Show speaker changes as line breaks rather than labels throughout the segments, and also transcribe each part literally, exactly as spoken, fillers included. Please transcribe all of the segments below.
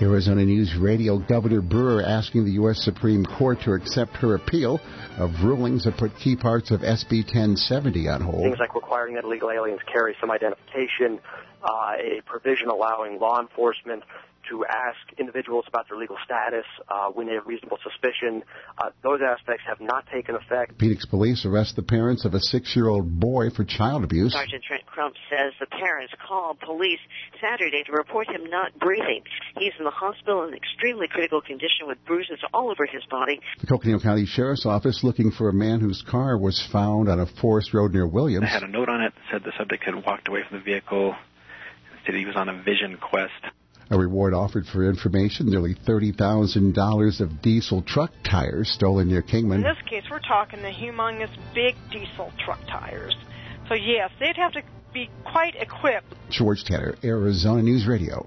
Arizona News Radio, Governor Brewer asking the U S Supreme Court to accept her appeal of rulings that put key parts of S B ten seventy on hold.
Things like requiring that illegal aliens carry some identification, uh, a provision allowing law enforcement to ask individuals about their legal status uh, when they have reasonable suspicion. Uh, those aspects have not taken effect.
Phoenix police arrest the parents of a six-year-old boy for child abuse.
Sergeant Trent Crump says the parents called police Saturday to report him not breathing. He's in the hospital in extremely critical condition with bruises all over his body.
The Coconino County Sheriff's Office looking for a man whose car was found on a forest road near Williams.
I had a note on it that said the subject had walked away from the vehicle. It said he was on a vision quest.
A reward offered for information, nearly thirty thousand dollars of diesel truck tires stolen near Kingman.
In this case, we're talking the humongous big diesel truck tires. So, yes, they'd have to be quite equipped.
George Tanner, Arizona News Radio.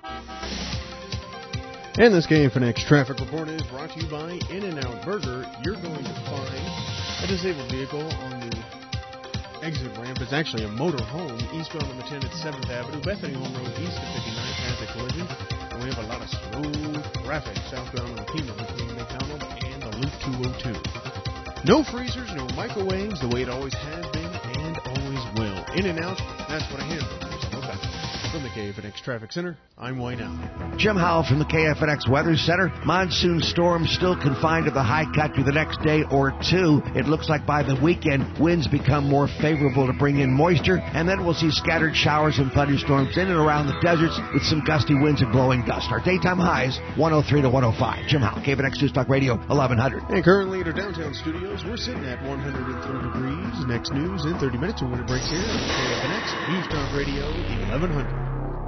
And this K F N X traffic report is brought to you by In-N-Out Burger. You're going to find a disabled vehicle on the exit ramp. It's actually a motor home eastbound on the ten at seventh Avenue. Bethany Home Road east of fifty-ninth has a collision. And we have a lot of slow traffic southbound on Pima between McDonald and the Loop two oh two. No freezers, no microwaves, the way it always has been and always will. In and out, that's what I handle. From the K F N X Traffic Center, I'm Wayne Allen.
Jim Howell from the K F N X Weather Center. Monsoon storms still confined to the high cut through the next day or two. It looks like by the weekend, winds become more favorable to bring in moisture, and then we'll see scattered showers and thunderstorms in and around the deserts with some gusty winds and blowing dust. Our daytime highs, one oh three to one oh five. Jim Howell, K F N X News Talk Radio, eleven hundred.
And currently at our downtown studios, we're sitting at one hundred three degrees. Next news in thirty minutes when it breaks here on K F N X News Talk Radio, eleven hundred.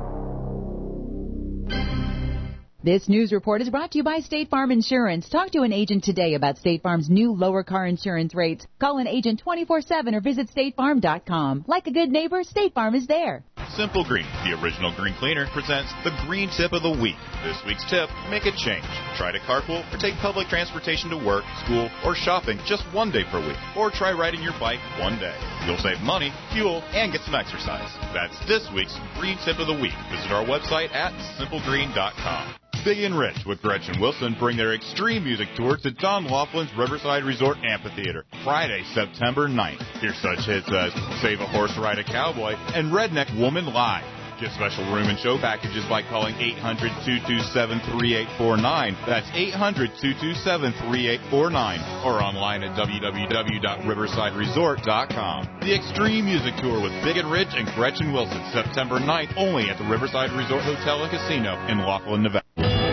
This news report is brought to you by State Farm Insurance. Talk to an agent today about State Farm's new lower car insurance rates. Call an agent twenty-four seven or visit state farm dot com. Like a good neighbor, State Farm is there.
Simple Green, the original green cleaner, presents the Green Tip of the Week. This week's tip, make a change. Try to carpool or take public transportation to work, school, or shopping just one day per week. Or try riding your bike one day. You'll save money, fuel, and get some exercise. That's this week's Green Tip of the Week. Visit our website at simple green dot com. Big and Rich with Gretchen Wilson bring their extreme music tour to Don Laughlin's Riverside Resort Amphitheater, Friday, September ninth. Hear such hits as Save a Horse, Ride a Cowboy and Redneck Woman Live. Get special room and show packages by calling eight hundred, two two seven, three eight four nine. That's eight hundred, two two seven, three eight four nine. Or online at w w w dot riverside resort dot com. The Extreme Music Tour with Big and Rich and Gretchen Wilson, September ninth, only at the Riverside Resort Hotel and Casino in Laughlin, Nevada.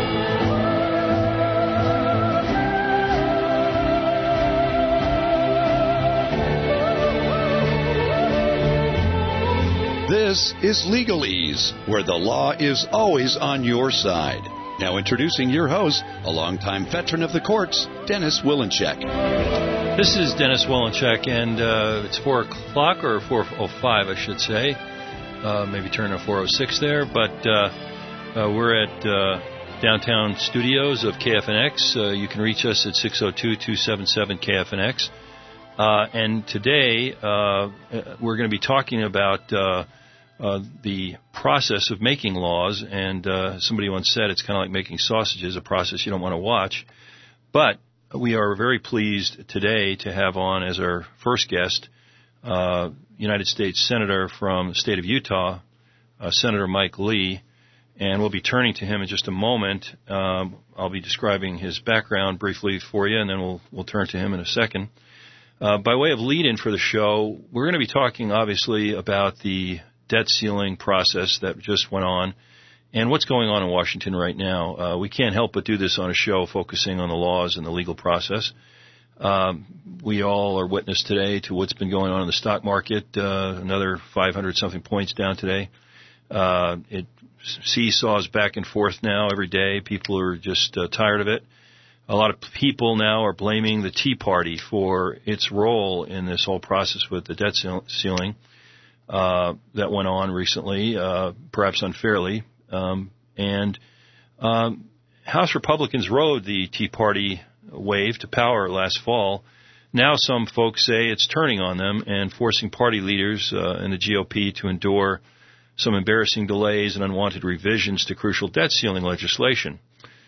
This is Legalese, where the law is always on your side. Now introducing your host, a longtime veteran of the courts, Dennis Willencheck.
This is Dennis Willencheck, and uh, it's four o'clock, or four oh five, I should say. Uh, maybe turn to four oh six there, but uh, uh, we're at uh, downtown studios of K F N X. Uh, you can reach us at six oh two, two seven seven, K F N X. Uh, and today uh, we're going to be talking about uh, uh, the process of making laws. And uh, somebody once said it's kind of like making sausages, a process you don't want to watch. But we are very pleased today to have on as our first guest uh, United States Senator from the state of Utah, uh, Senator Mike Lee. And we'll be turning to him in just a moment. Um, I'll be describing his background briefly for you, and then we'll we'll turn to him in a second. Uh, by way of lead-in for the show, we're going to be talking, obviously, about the debt ceiling process that just went on and what's going on in Washington right now. Uh, we can't help but do this on a show focusing on the laws and the legal process. Um, we all are witness today to what's been going on in the stock market, uh, another five hundred something points down today. Uh, it seesaws back and forth now every day. People are just uh, tired of it. A lot of people now are blaming the Tea Party for its role in this whole process with the debt ceiling uh, that went on recently, uh, perhaps unfairly. Um, and um, House Republicans rode the Tea Party wave to power last fall. Now some folks say it's turning on them and forcing party leaders uh, in the G O P to endure some embarrassing delays and unwanted revisions to crucial debt ceiling legislation.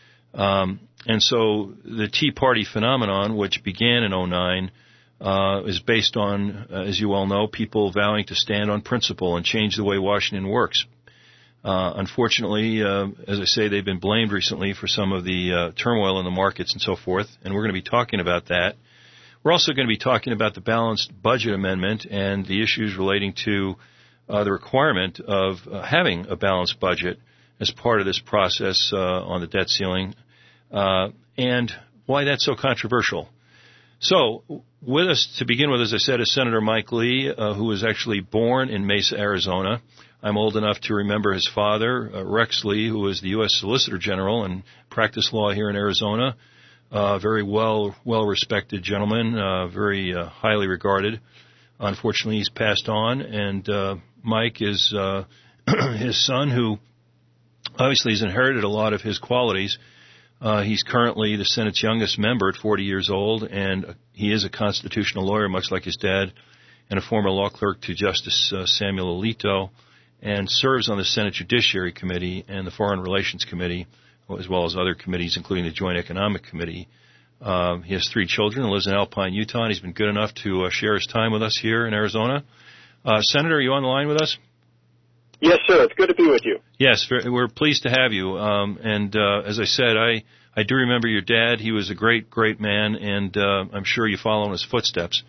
Um, and so the Tea Party phenomenon, which began in oh nine, uh, is based on, uh, as you all know, people vowing to stand on principle and change the way Washington works. Uh, unfortunately, uh, as I say, they've been blamed recently for some of the uh, turmoil in the markets and so forth, and we're going to be talking about that. We're also going to be talking about the balanced budget amendment and the issues relating to uh, the requirement of uh, having a balanced budget as part of this process uh, on the debt ceiling, uh, and why that's so controversial. So, with us to begin with, as I said, is Senator Mike Lee, uh, who was actually born in Mesa, Arizona. I'm old enough to remember his father, uh, Rex Lee, who was the U S Solicitor General and practiced law here in Arizona. Uh, very well, well-respected gentleman, uh, very uh, highly regarded. Unfortunately, he's passed on, and uh, Mike is uh, his son, who obviously has inherited a lot of his qualities. Uh, he's currently the Senate's youngest member at forty years old, and he is a constitutional lawyer, much like his dad, and a former law clerk to Justice uh, Samuel Alito, and serves on the Senate Judiciary Committee and the Foreign Relations Committee, as well as other committees, including the Joint Economic Committee. Uh, he has three children and lives in Alpine, Utah, and he's been good enough to uh, share his time with us here in Arizona. Uh, Senator, are you on the line with us?
Yes, sir. It's good to be with you.
Yes, we're pleased to have you. Um, and uh, as I said, I, I do remember your dad. He was a great, great man, and uh, I'm sure you follow in his footsteps.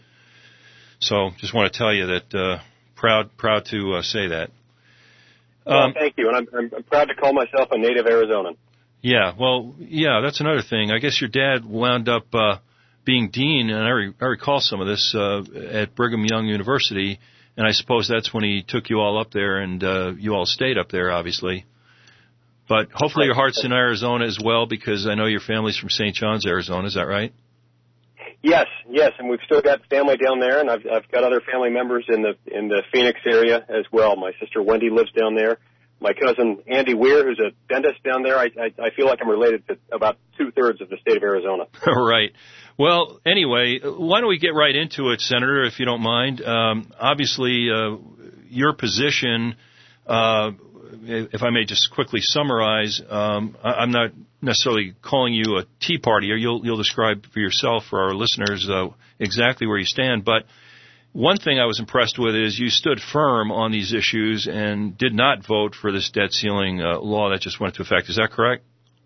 So just want to tell you that uh, proud proud to uh, say that. Um,
well, thank you, and I'm, I'm proud to call myself a native Arizonan.
Yeah, well, yeah, that's another thing. I guess your dad wound up uh, being dean, and I, re- I recall some of this, uh, at Brigham Young University, and I suppose that's when he took you all up there, and uh, you all stayed up there, obviously. But hopefully your heart's in Arizona as well, because I know your family's from Saint John's, Arizona. Is that right?
Yes, yes, and we've still got family down there, and I've, I've got other family members in the in the Phoenix area as well. My sister Wendy lives down there. My cousin Andy Weir, who's a dentist down there, I, I, I feel like I'm related to about two-thirds of the state of Arizona.
Right. Well, anyway, why don't we get right into it, Senator, if you don't mind. Um, obviously, uh, your position, uh, if I may just quickly summarize, um, I, I'm not necessarily calling you a Tea Partier. You'll, you'll describe for yourself, for our listeners, uh, exactly where you stand. But one thing I was impressed with is you stood firm on these issues and did not vote for this debt ceiling uh, law that just went into effect. Is that correct?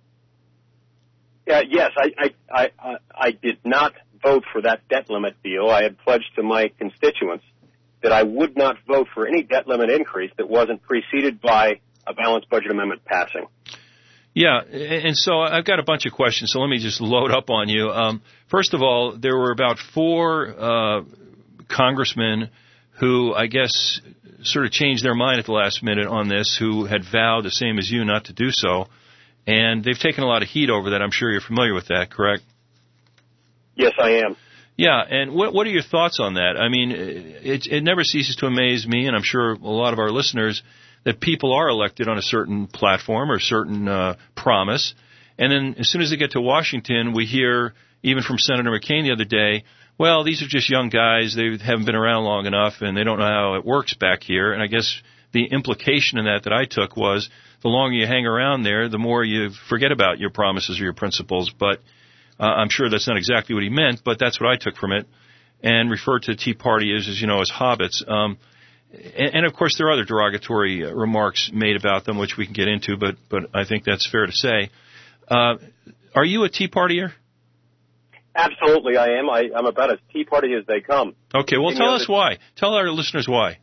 Yeah, yes, I, I, I, I did not vote for that debt limit deal. I had pledged to my constituents that I would not vote for any debt limit increase that wasn't preceded by a balanced budget amendment passing.
Yeah, and so I've got a bunch of questions, so let me just load up on you. Um, first of all, there were about four uh, congressmen who, I guess, sort of changed their mind at the last minute on this, who had vowed, the same as you, not to do so. And they've taken a lot of heat over that. I'm sure you're familiar with that, correct?
Yes, I am.
Yeah, and what what are your thoughts on that? I mean, it, it never ceases to amaze me, and I'm sure a lot of our listeners, that people are elected on a certain platform or a certain uh, promise. And then as soon as they get to Washington, we hear, even from Senator McCain the other day, well, these are just young guys. They haven't been around long enough, and they don't know how it works back here. And I guess the implication in that that I took was the longer you hang around there, the more you forget about your promises or your principles. But uh, I'm sure that's not exactly what he meant, but that's what I took from it, and referred to the Tea Party as, as you know, as hobbits. Um, and, and, of course, there are other derogatory remarks made about them, which we can get into, but, but I think that's fair to say. Uh, are you a Tea Partier?
Absolutely, I am. I, I'm about as Tea Party as they come.
Okay, well, tell us why. Tell our listeners why.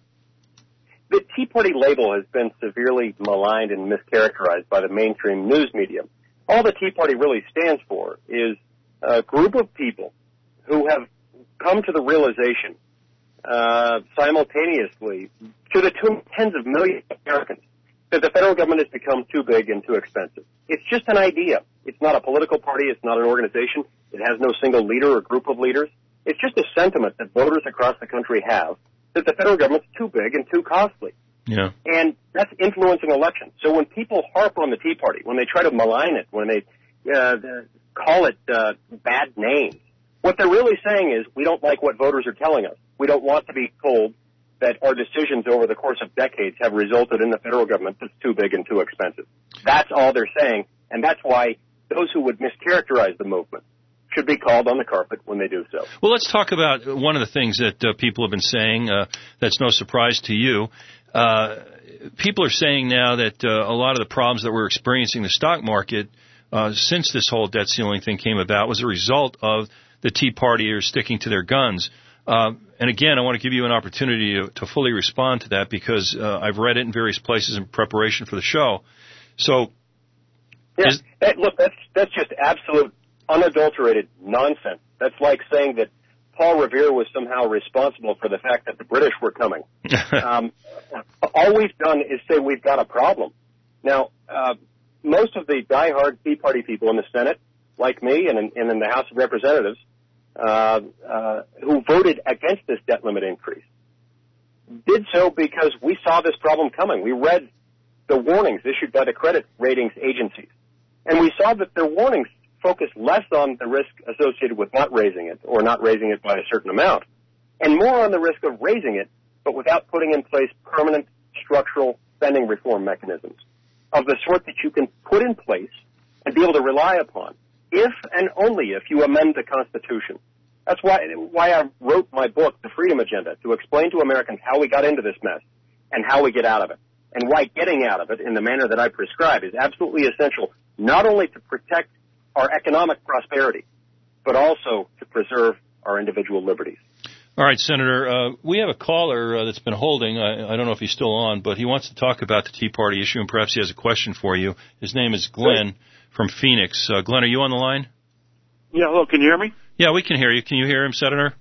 The Tea Party label has been severely maligned and mischaracterized by the mainstream news media. All the Tea Party really stands for is a group of people who have come to the realization uh, simultaneously to the two, tens of millions of Americans that the federal government has become too big and too expensive. It's just an idea. It's not a political party. It's not an organization. It has no single leader or group of leaders. It's just a sentiment that voters across the country have that the federal government's too big and too costly.
Yeah.
And that's influencing elections. So when people harp on the Tea Party, when they try to malign it, when they uh, call it uh, bad names, what they're really saying is we don't like what voters are telling us. We don't want to be told that our decisions over the course of decades have resulted in a federal government that's too big and too expensive. That's all they're saying, and that's why those who would mischaracterize the movement should be called on the carpet when they do so.
Well, let's talk about one of the things that uh, people have been saying uh, that's no surprise to you. Uh, people are saying now that uh, a lot of the problems that we're experiencing in the stock market uh, since this whole debt ceiling thing came about was a result of the Tea Partiers sticking to their guns. Uh, and again, I want to give you an opportunity to, to fully respond to that because uh, I've read it in various places in preparation for the show. So,
yeah,
is,
that, look, that's that's just absolute, unadulterated nonsense. That's like saying that Paul Revere was somehow responsible for the fact that the British were coming. um, all we've done is say we've got a problem. Now, uh, most of the diehard Tea Party people in the Senate, like me, and in, and in the House of Representatives, uh, uh, who voted against this debt limit increase, did so because we saw this problem coming. We read the warnings issued by the credit ratings agencies, and we saw that their warnings focus less on the risk associated with not raising it or not raising it by a certain amount, and more on the risk of raising it, but without putting in place permanent structural spending reform mechanisms of the sort that you can put in place and be able to rely upon if and only if you amend the Constitution. That's why, why I wrote my book, The Freedom Agenda, to explain to Americans how we got into this mess and how we get out of it, and why getting out of it in the manner that I prescribe is absolutely essential, not only to protect our economic prosperity, but also to preserve our individual liberties.
All right, Senator, uh, we have a caller uh, that's been holding. I, I don't know if he's still on, but he wants to talk about the Tea Party issue, and perhaps he has a question for you. His name is Glenn from Phoenix. Uh, Glenn, are you on the line?
Yeah, hello, can you hear me?
Yeah, we can hear you. Can you hear him, Senator?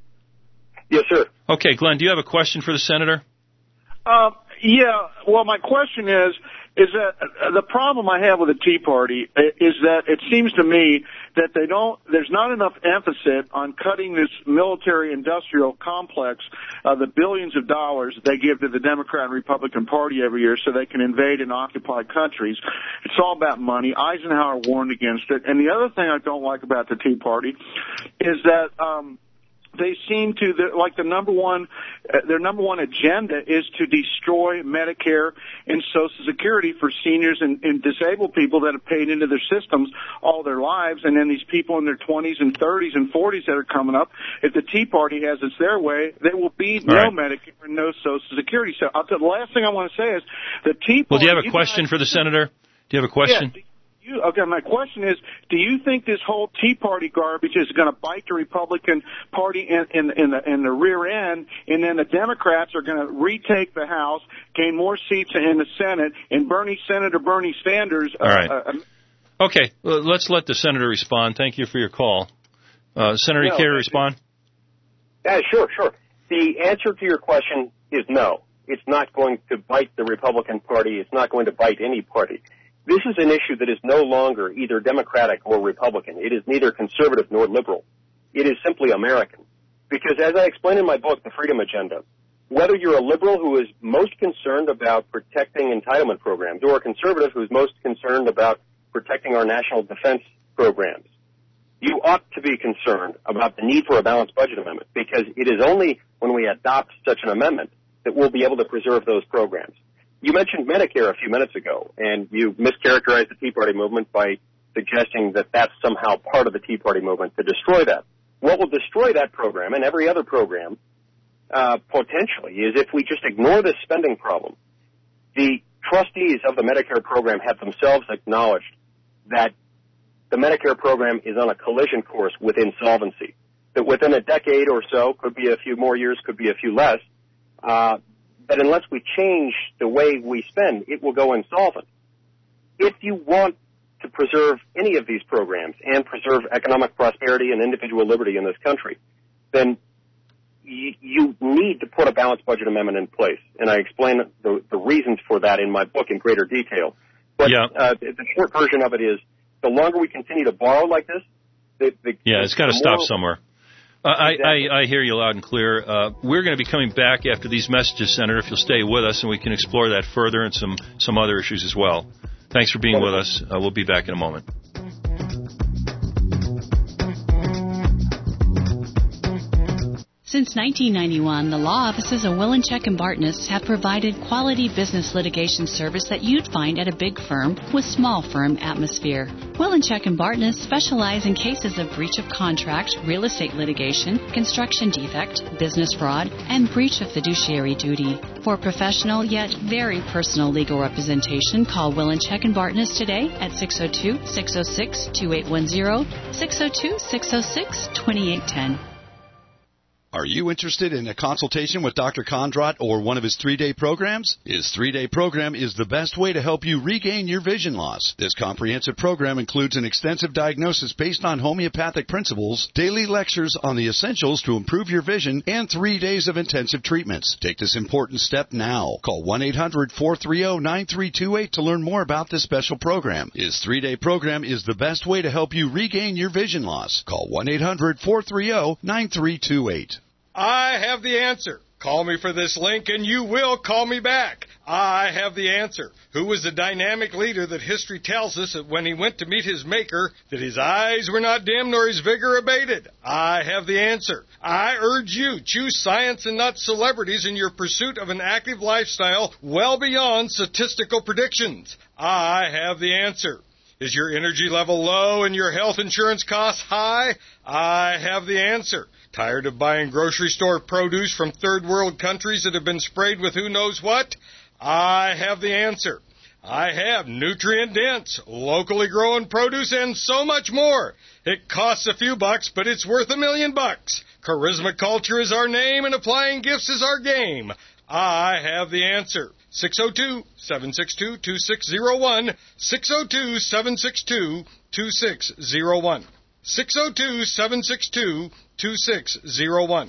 Yes, sir.
Okay, Glenn, do you have a question for the Senator?
Uh, yeah, well, my question is, is that uh, the problem I have with the Tea Party is that it seems to me that they don't, there's not enough emphasis on cutting this military-industrial complex, uh, the billions of dollars they give to the Democrat and Republican Party every year so they can invade and occupy countries. It's all about money. Eisenhower warned against it. And the other thing I don't like about the Tea Party is that, um, they seem to, like the number one, uh, their number one agenda is to destroy Medicare and Social Security for seniors and, and disabled people that have paid into their systems all their lives. And then these people in their twenties and thirties and forties that are coming up, if the Tea Party has it their way, there will be all no right. Medicare and no Social Security. So I'll tell, the last thing I want to say is the Tea Party...
Well, do you have a question guys, for the Senator? Do you have a question?
Yeah. You, okay, my question is, do you think this whole Tea Party garbage is going to bite the Republican Party in, in, in, the, in the rear end, and then the Democrats are going to retake the House, gain more seats in the Senate, and Bernie, Senator Bernie Sanders...
All right.
Uh,
uh, okay, well, let's let the Senator respond. Thank you for your call. Uh, Senator,
no,
you care to respond?
Yeah, sure, sure. The answer to your question is no. It's not going to bite the Republican Party. It's not going to bite any party. This is an issue that is no longer either Democratic or Republican. It is neither conservative nor liberal. It is simply American. Because as I explain in my book, The Freedom Agenda, whether you're a liberal who is most concerned about protecting entitlement programs or a conservative who is most concerned about protecting our national defense programs, you ought to be concerned about the need for a balanced budget amendment, because it is only when we adopt such an amendment that we'll be able to preserve those programs. You mentioned Medicare a few minutes ago, and you mischaracterized the Tea Party movement by suggesting that that's somehow part of the Tea Party movement to destroy that. What will destroy that program and every other program, uh, potentially, is if we just ignore this spending problem. The trustees of the Medicare program have themselves acknowledged that the Medicare program is on a collision course with insolvency, that within a decade or so, could be a few more years, could be a few less, uh, that unless we change the way we spend, it will go insolvent. If you want to preserve any of these programs and preserve economic prosperity and individual liberty in this country, then you, you need to put a balanced budget amendment in place. And I explain the, the reasons for that in my book in greater detail. But
yeah.
uh, the short version of it is, the longer we continue to borrow like this, the, the,
yeah, it's got to stop somewhere. Uh, I, I, I hear you loud and clear. Uh, we're going to be coming back after these messages, Senator, if you'll stay with us, and we can explore that further and some, some other issues as well. Thanks for being with us. Uh, we'll be back in a moment.
Since nineteen ninety-one, the law offices of Willinchek and Bartness have provided quality business litigation service that you'd find at a big firm with small firm atmosphere. Willinchek and Bartness specialize in cases of breach of contract, real estate litigation, construction defect, business fraud, and breach of fiduciary duty. For professional yet very personal legal representation, call Willinchek and Bartness today at six oh two, six oh six, two eight one zero, six oh two, six oh six, two eight one zero.
Are you interested in a consultation with Doctor Kondrot or one of his three-day programs? His three-day program is the best way to help you regain your vision loss. This comprehensive program includes an extensive diagnosis based on homeopathic principles, daily lectures on the essentials to improve your vision, and three days of intensive treatments. Take this important step now. Call one eight hundred, four three zero, nine three two eight to learn more about this special program. His three-day program is the best way to help you regain your vision loss. Call one eight hundred, four three zero, nine three two eight.
I have the answer. Call me for this link and you will call me back. I have the answer. Who was the dynamic leader that history tells us that when he went to meet his maker, that his eyes were not dim nor his vigor abated? I have the answer. I urge you, choose science and not celebrities in your pursuit of an active lifestyle well beyond statistical predictions. I have the answer. Is your energy level low and your health insurance costs high? I have the answer. Tired of buying grocery store produce from third world countries that have been sprayed with who knows what? I have the answer. I have nutrient-dense, locally grown produce and so much more. It costs a few bucks, but it's worth a million bucks. Charisma Culture is our name and applying gifts is our game. I have the answer. six oh two, seven six two, two six oh one, six oh two, seven six two, two six oh one. six oh two, seven six two, two six oh one.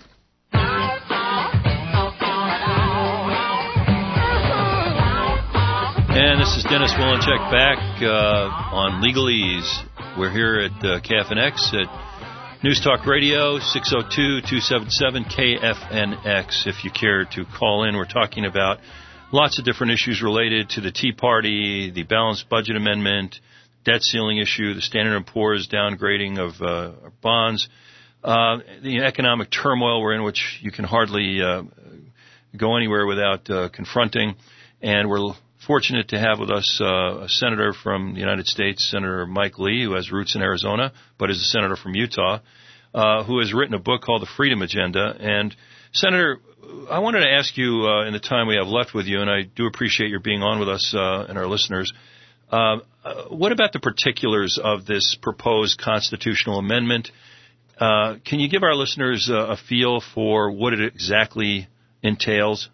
And this is Dennis Willinchek back uh, on Legalese. We're here at uh, K F N X at News Talk Radio, six oh two, two seven seven, K F N X. If you care to call in, we're talking about lots of different issues related to the Tea Party, the balanced budget amendment, debt ceiling issue, the Standard and Poor's downgrading of uh, bonds, uh, the economic turmoil we're in, which you can hardly uh, go anywhere without uh, confronting. And we're fortunate to have with us uh, a senator from the United States, Senator Mike Lee, who has roots in Arizona, but is a senator from Utah, uh, who has written a book called The Freedom Agenda. And, Senator, I wanted to ask you uh, in the time we have left with you, and I do appreciate your being on with us uh, and our listeners, uh, uh, what about the particulars of this proposed constitutional amendment? Uh, can you give our listeners uh, a feel for what it exactly entails?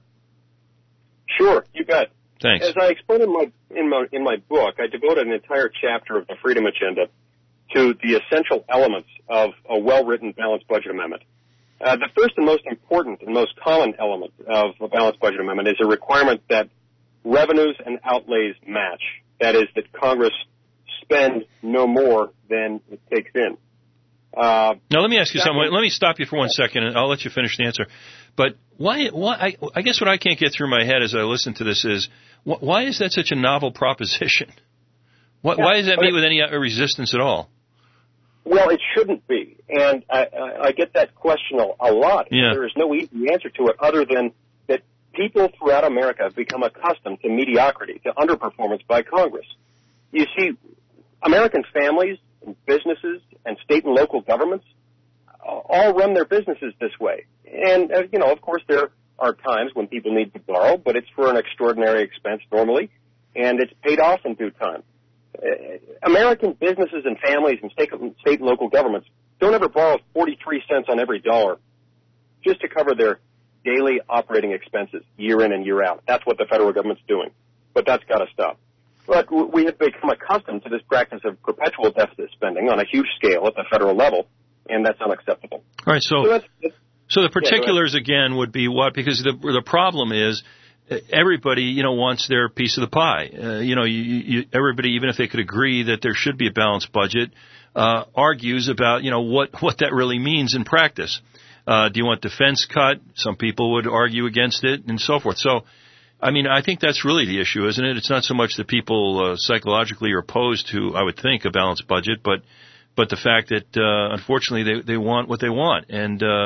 Sure, you bet.
Thanks.
As I explained in my in my in my book, I devoted an entire chapter of the Freedom Agenda to the essential elements of a well-written balanced budget amendment. Uh, the first and most important and most common element of a balanced budget amendment is a requirement that revenues and outlays match. That is, that Congress spend no more than it takes in. Uh,
now, let me ask you something. Let me stop you for one second, and I'll let you finish the answer. But why? Why? I, I guess what I can't get through my head as I listen to this is, wh- why is that such a novel proposition? Why, yeah, why does that meet with any resistance at all?
Well, it shouldn't be, and I, I, I get that question a, a lot.
Yeah.
There is no easy answer to it other than that people throughout America have become accustomed to mediocrity, to underperformance by Congress. You see, American families and businesses and state and local governments all run their businesses this way. And, uh, you know, of course, there are times when people need to borrow, but it's for an extraordinary expense normally, and it's paid off in due time. Uh, American businesses and families and state, state and local governments don't ever borrow forty-three cents on every dollar just to cover their daily operating expenses year in and year out. That's what the federal government's doing. But that's got to stop. But we have become accustomed to this practice of perpetual deficit spending on a huge scale at the federal level, and that's unacceptable.
All right, so,
so, that's, that's,
so the particulars, yeah, again, would be what? Because the the problem is everybody, you know, wants their piece of the pie. Uh, you know, you, you, everybody, even if they could agree that there should be a balanced budget, uh, argues about, you know, what, what that really means in practice. Uh, do you want defense cut? Some people would argue against it and so forth. So, I mean, I think that's really the issue, isn't it? It's not so much that people uh, psychologically are opposed to, I would think, a balanced budget, but but the fact that, uh, unfortunately, they, they want what they want. And uh,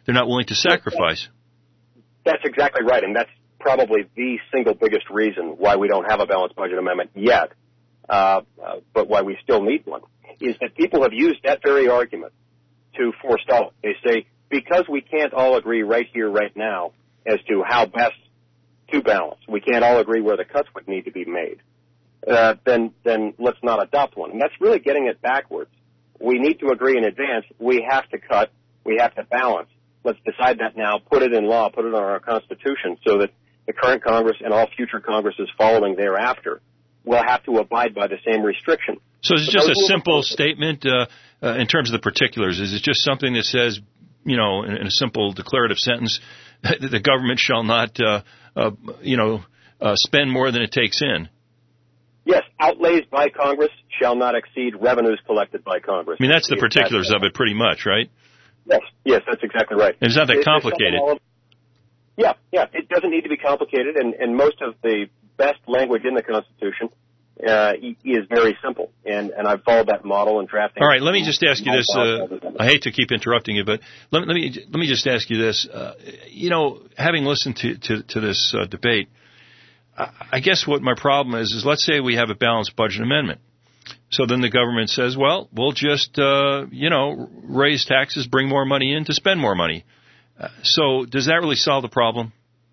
they're not willing to sacrifice.
That's exactly right, and that's probably the single biggest reason why we don't have a balanced budget amendment yet, uh, uh, but why we still need one, is that people have used that very argument to forestall it. They say, because we can't all agree right here, right now, as to how best to balance, we can't all agree where the cuts would need to be made, uh, then, then let's not adopt one. And that's really getting it backwards. We need to agree in advance. We have to cut. We have to balance. Let's decide that now, put it in law, put it on our Constitution, so that the current Congress and all future Congresses following thereafter will have to abide by the same restriction.
So is it just a simple statement uh, uh, in terms of the particulars? Is it just something that says, you know, in, in a simple declarative sentence, that the government shall not, uh, uh, you know, uh, spend more than it takes in?
Yes, outlays by Congress shall not exceed revenues collected by Congress.
I mean, that's the particulars of it pretty much, right?
Yes, yes, that's exactly right.
It's not that complicated.
Yeah, yeah, it doesn't need to be complicated, and, and most of the best language in the Constitution uh, is very simple, and, and I've followed that model in drafting.
All right, let me just ask you this. Uh, I hate to keep interrupting you, but let, let me let me just ask you this. Uh, you know, having listened to, to, to this uh, debate, I, I guess what my problem is, is let's say we have a balanced budget amendment. So then the government says, well, we'll just, uh, you know, raise taxes, bring more money in to spend more money. Uh, so does that really solve the problem?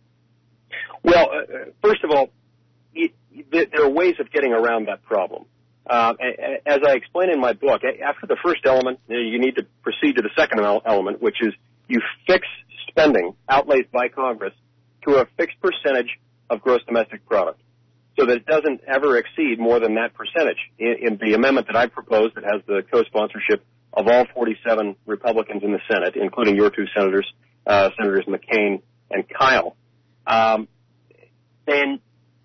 Well, uh, first of all, it, there are ways of getting around that problem. Uh, as I explain in my book, after the first element, you need to proceed to the second element, which is you fix spending outlays by Congress to a fixed percentage of gross domestic product, so that it doesn't ever exceed more than that percentage. In, in the amendment that I proposed that has the co-sponsorship of all forty-seven Republicans in the Senate, including your two senators, uh, Senators McCain and Kyle, um, then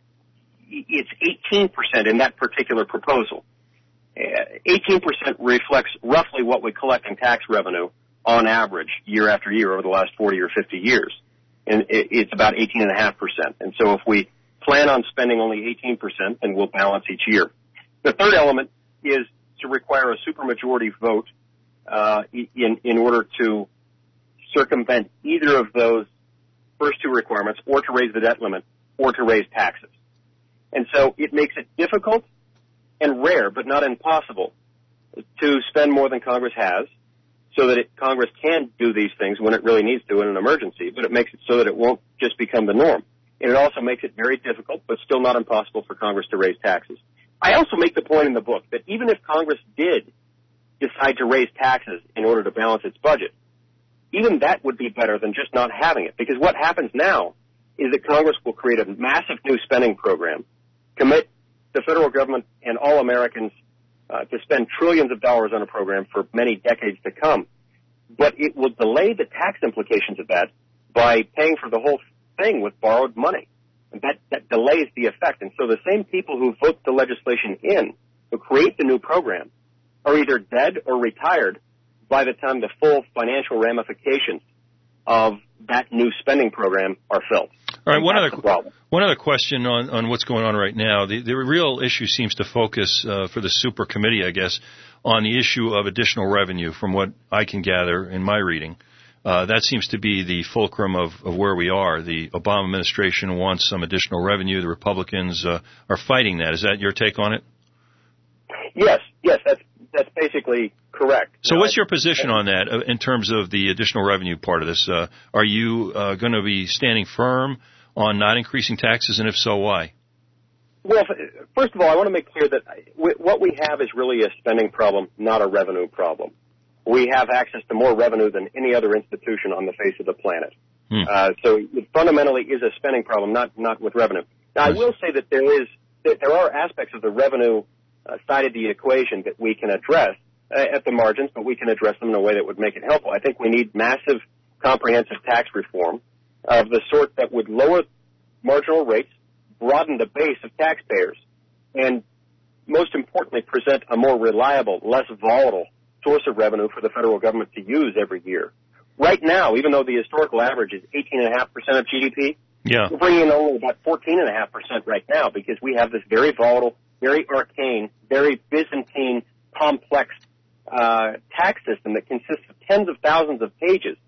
it's eighteen percent in that particular proposal. Uh, eighteen percent reflects roughly what we collect in tax revenue on average year after year over the last forty or fifty years. And it, it's about eighteen point five percent. And so if we plan on spending only eighteen percent, then we'll balance each year. The third element is to require a supermajority vote uh, in, in order to circumvent either of those first two requirements, or to raise the debt limit, or to raise taxes. And so it makes it difficult and rare, but not impossible, to spend more than Congress has, so that it, Congress can do these things when it really needs to in an emergency, but it makes it so that it won't just become the norm. And it also makes it very difficult, but still not impossible, for Congress to raise taxes. I also make the point in the book that even if Congress did decide to raise taxes in order to balance its budget, even that would be better than just not having it. Because what happens now is that Congress will create a massive new spending program, commit the federal government and all Americans uh, to spend trillions of dollars on a program for many decades to come. But it will delay the tax implications of that by paying for the whole thing with borrowed money. And that, that delays the effect. And so the same people who vote the legislation in, who create the new program, are either dead or retired by the time the full financial ramifications of that new spending program are felt.
All right, one other, one other question on, on what's going on right now. The, the real issue seems to focus uh, for the super committee, I guess, on the issue of additional revenue, from what I can gather in my reading. Uh, that seems to be the fulcrum of, of where we are. The Obama administration wants some additional revenue. The Republicans uh, are fighting that. Is that your take on it?
Yes, yes, that's that's basically correct.
So what's your position on that uh, in terms of the additional revenue part of this? Uh, are you uh, going to be standing firm on not increasing taxes, and if so, why?
Well, first of all, I want to make clear that what we have is really a spending problem, not a revenue problem. We have access to more revenue than any other institution on the face of the planet. Hmm. Uh, so it fundamentally is a spending problem, not not with revenue. Now, I will say that there is that there are aspects of the revenue uh, side of the equation that we can address uh, at the margins, but we can address them in a way that would make it helpful. I think we need massive, comprehensive tax reform of the sort that would lower marginal rates, broaden the base of taxpayers, and most importantly, present a more reliable, less volatile source of revenue for the federal government to use every year. Right now, even though the historical average is eighteen point five percent of G D P,
yeah.
we're bringing in only about fourteen point five percent right now, because we have this very volatile, very arcane, very Byzantine, complex uh, tax system that consists of tens of thousands of pages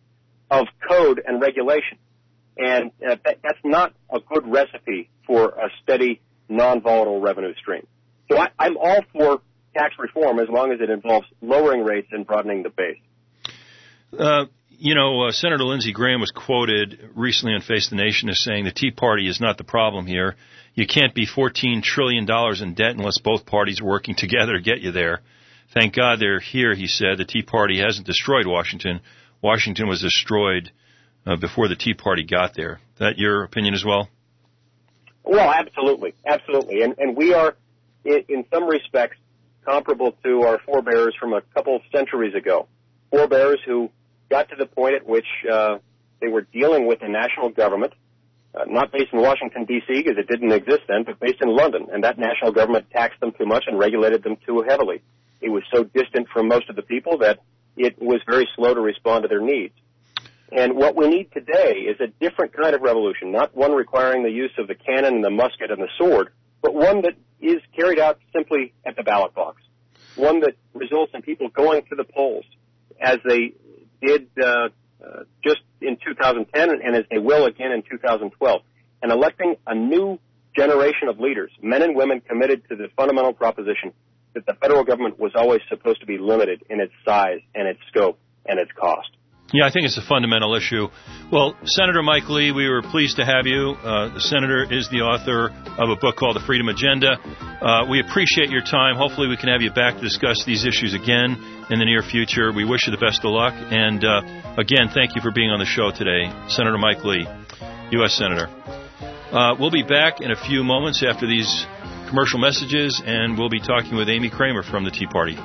of code and regulation. And uh, that, that's not a good recipe for a steady, non-volatile revenue stream. So I, I'm all for tax reform as long as it involves lowering rates and broadening the base.
Uh, you know, uh, Senator Lindsey Graham was quoted recently on Face the Nation as saying the Tea Party is not the problem here. You can't be fourteen trillion dollars in debt unless both parties are working together to get you there. Thank God they're here, he said. The Tea Party hasn't destroyed Washington. Washington was destroyed uh, before the Tea Party got there. Is that your opinion as well?
Well, absolutely. Absolutely. And, and we are, in, in some respects, comparable to our forebears from a couple of centuries ago. Forebears who got to the point at which uh, they were dealing with a national government, uh, not based in Washington, D C, because it didn't exist then, but based in London. And that national government taxed them too much and regulated them too heavily. It was so distant from most of the people that it was very slow to respond to their needs. And what we need today is a different kind of revolution, not one requiring the use of the cannon and the musket and the sword, but one that is carried out simply at the ballot box, one that results in people going to the polls as they did uh, uh, just in two thousand ten and as they will again in two thousand twelve, and electing a new generation of leaders, men and women committed to the fundamental proposition that the federal government was always supposed to be limited in its size and its scope and its cost.
Yeah, I think it's a fundamental issue. Well, Senator Mike Lee, we were pleased to have you. Uh, the senator is the author of a book called The Freedom Agenda. Uh, we appreciate your time. Hopefully we can have you back to discuss these issues again in the near future. We wish you the best of luck. And, uh, again, thank you for being on the show today, Senator Mike Lee, U S Senator. Uh, we'll be back in a few moments after these commercial messages, and we'll be talking with Amy Kramer from the Tea Party.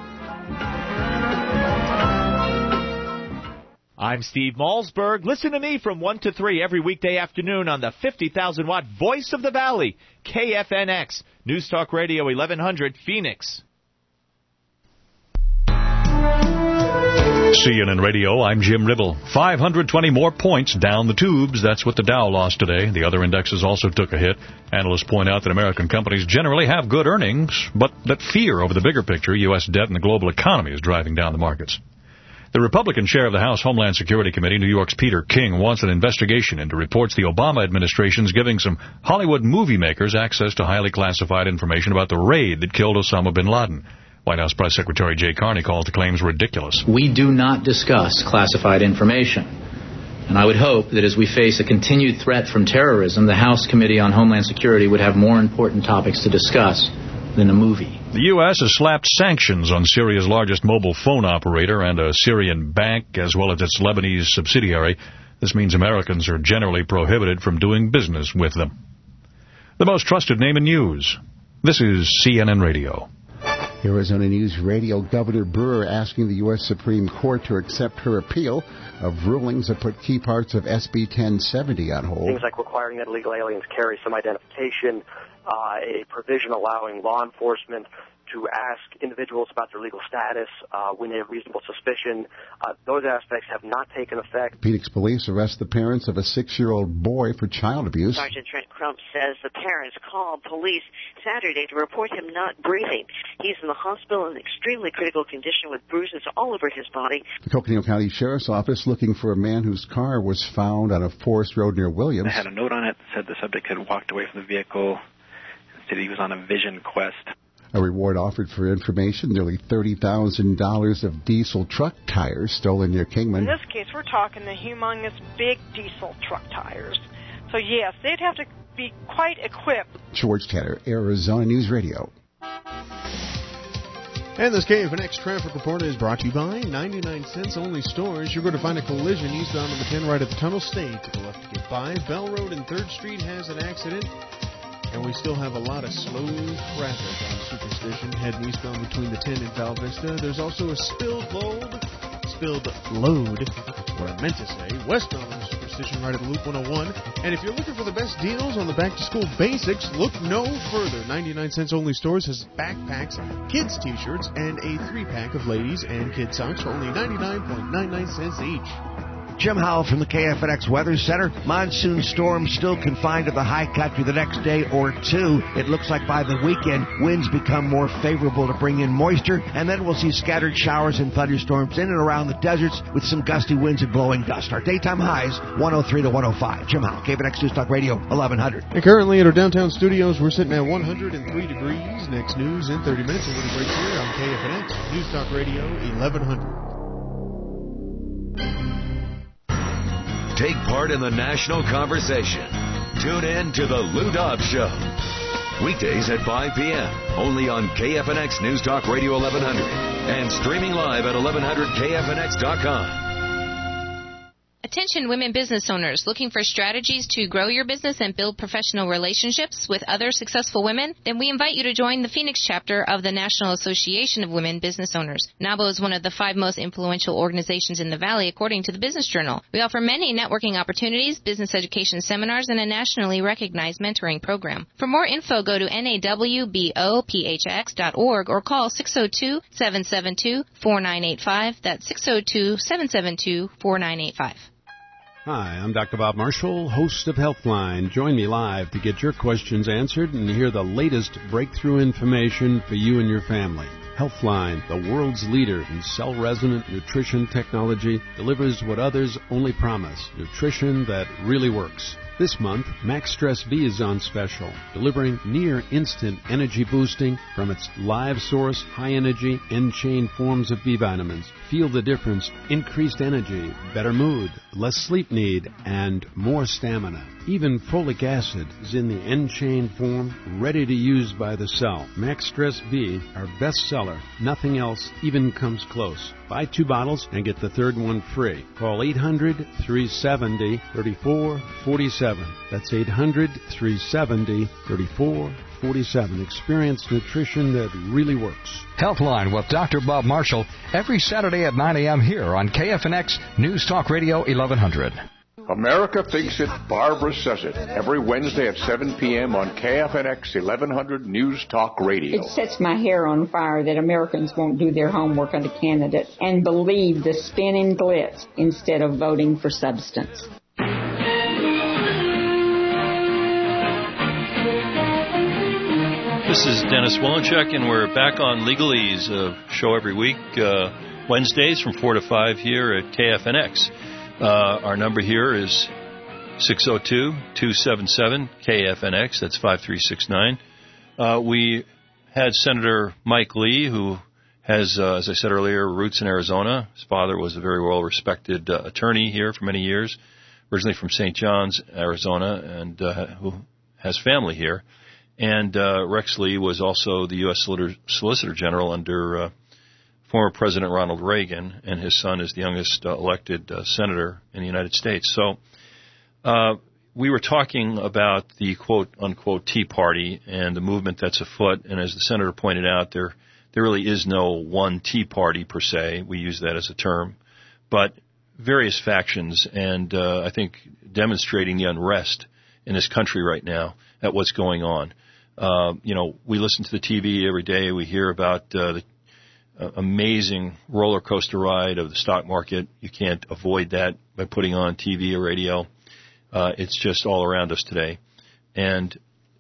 I'm Steve Malsberg. Listen to me from one to three every weekday afternoon on the fifty thousand watt voice of the valley, K F N X, News Talk Radio eleven hundred, Phoenix.
C N N Radio, I'm Jim Ribble. five hundred twenty more points down the tubes. That's what the Dow lost today. The other indexes also took a hit. Analysts point out that American companies generally have good earnings, but that fear over the bigger picture, U S debt and the global economy, is driving down the markets. The Republican chair of the House Homeland Security Committee, New York's Peter King, wants an investigation into reports the Obama administration's giving some Hollywood movie makers access to highly classified information about the raid that killed Osama bin Laden. White House Press Secretary Jay Carney calls the claims ridiculous.
We do not discuss classified information. And I would hope that as we face a continued threat from terrorism, the House Committee on Homeland Security would have more important topics to discuss than a movie.
The U S has slapped sanctions on Syria's largest mobile phone operator and a Syrian bank, as well as its Lebanese subsidiary. This means Americans are generally prohibited from doing business with them. The most trusted name in news. This is C N N Radio.
Arizona News Radio Governor Brewer asking the U S Supreme Court to accept her appeal of rulings that put key parts of S B ten seventy on hold.
Things like requiring that illegal aliens carry some identification, uh, a provision allowing law enforcement to ask individuals about their legal status uh, when they have reasonable suspicion. Uh, those aspects have not taken effect.
Phoenix police arrest the parents of a six-year-old boy for child abuse.
Sergeant Trent Crump says the parents called police Saturday to report him not breathing. He's in the hospital in extremely critical condition with bruises all over his body.
The Coconino County Sheriff's Office looking for a man whose car was found on a forest road near Williams.
It had a note on it that said the subject had walked away from the vehicle and said he was on a vision quest.
A reward offered for information, nearly thirty thousand dollars of diesel truck tires stolen near Kingman.
In this case, we're talking the humongous big diesel truck tires. So, yes, they'd have to be quite equipped.
George Tanner, Arizona News Radio.
And this K F N X traffic report is brought to you by ninety-nine cents Only Stores. You're going to find a collision eastbound on the ten right at the Tunnel State. To the left to get by. Bell Road and third Street has an accident. And we still have a lot of slow traffic on Superstition heading eastbound between the ten and Val Vista. There's also a spilled load. Spilled load. That's what I meant to say. Westbound on Superstition right at Loop one oh one. And if you're looking for the best deals on the back-to-school basics, look no further. ninety-nine cents Only Stores has backpacks, kids' t-shirts, and a three-pack of ladies and kids' socks for only ninety-nine point nine nine cents each.
Jim Howell from the K F N X Weather Center. Monsoon storm still confined to the high country the next day or two. It looks like by the weekend, winds become more favorable to bring in moisture, and then we'll see scattered showers and thunderstorms in and around the deserts with some gusty winds and blowing dust. Our daytime highs, one oh three to one oh five. Jim Howell, K F N X News Talk Radio, eleven hundred.
And currently at our downtown studios, we're sitting at one hundred three degrees. Next news in thirty minutes. A little break here on K F N X News Talk Radio, eleven hundred.
Take part in the national conversation. Tune in to the Lou Dobbs Show. Weekdays at five p.m. only on K F N X News Talk Radio eleven hundred and streaming live at eleven hundred K F N X dot com.
Attention women business owners looking for strategies to grow your business and build professional relationships with other successful women? Then we invite you to join the Phoenix chapter of the National Association of Women Business Owners. NAWBO is one of the five most influential organizations in the Valley, according to the Business Journal. We offer many networking opportunities, business education seminars, and a nationally recognized mentoring program. For more info, go to N A W B O P H X dot org or call six oh two, seven seven two, four nine eight five. That's six oh two, seven seven two, four nine eight five.
Hi, I'm Doctor Bob Marshall, host of Healthline. Join me live to get your questions answered and hear the latest breakthrough information for you and your family. Healthline, the world's leader in cell-resonant nutrition technology, delivers what others only promise, nutrition that really works. This month, Max Stress B is on special, delivering near-instant energy boosting from its live source, high-energy, end-chain forms of B vitamins. Feel the difference: increased energy, better mood, less sleep need, and more stamina. Even folic acid is in the end-chain form, ready to use by the cell. Max Stress B, our bestseller. Nothing else even comes close. Buy two bottles and get the third one free. Call eight hundred, three seven zero, three four four seven. That's eight hundred, three seven zero, three four four seven. Experience nutrition that really works.
Healthline with Doctor Bob Marshall every Saturday at nine a.m. here on K F N X News Talk Radio eleven hundred.
America Thinks It, Barbara Says It, every Wednesday at seven p.m. on K F N X eleven hundred News Talk Radio.
It sets my hair on fire that Americans won't do their homework on the candidate and believe the spin and glitz instead of voting for substance.
This is Dennis Wolinchek, and we're back on Legalese, a show every week, uh, Wednesdays from four to five here at K F N X. Uh, our number here is six oh two, two seven seven, K F N X. That's five three six nine. Uh, we had Senator Mike Lee, who has, uh, as I said earlier, roots in Arizona. His father was a very well-respected uh, attorney here for many years, originally from Saint John's, Arizona, and uh, who has family here. And uh, Rex Lee was also the U S Solicitor, Solicitor General under uh, former President Ronald Reagan, and his son is the youngest uh, elected uh, senator in the United States. So uh, we were talking about the quote-unquote Tea Party and the movement that's afoot, and as the senator pointed out, there there really is no one Tea Party per se. We use that as a term, but various factions, and uh, I think demonstrating the unrest in this country right now at what's going on. Uh, you know, we listen to the T V every day. We hear about uh, the uh, amazing roller coaster ride of the stock market. You can't avoid that by putting on T V or radio. Uh, it's just all around us today. And